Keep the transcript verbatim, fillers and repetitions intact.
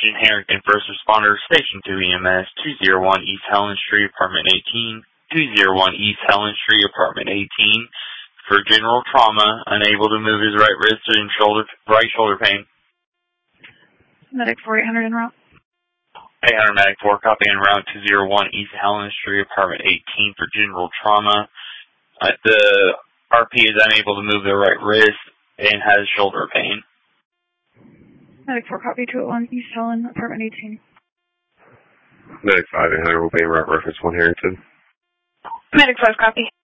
Attention Harrington First Responders, Station two E M S, two oh one East Helen Street, Apartment eighteen, two oh one East Helen Street, Apartment eighteen, for general trauma, unable to move his right wrist and shoulder, right shoulder pain. Medic four eight hundred en route. eight hundred Medic four, copy en route, two oh one East Helen Street, Apartment eighteen, for general trauma. Uh, the R P is unable to move their right wrist and has shoulder pain. Medic four, copy two oh one East Helen, Apartment eighteen. Medic five eight hundred will be en route, reference one Harrington. Medic five, copy.